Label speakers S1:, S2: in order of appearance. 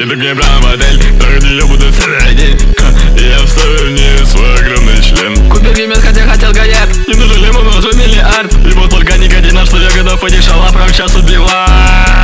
S1: И другие прямо в отель, ради нее буду целый день. И я вставлю в нее свой огромный член.
S2: Купил геймер, хотя хотел коньяк.
S1: Не нужен лимон, нужен миллиард. И вот только никотина, что я годов и дешево прям сейчас убивать.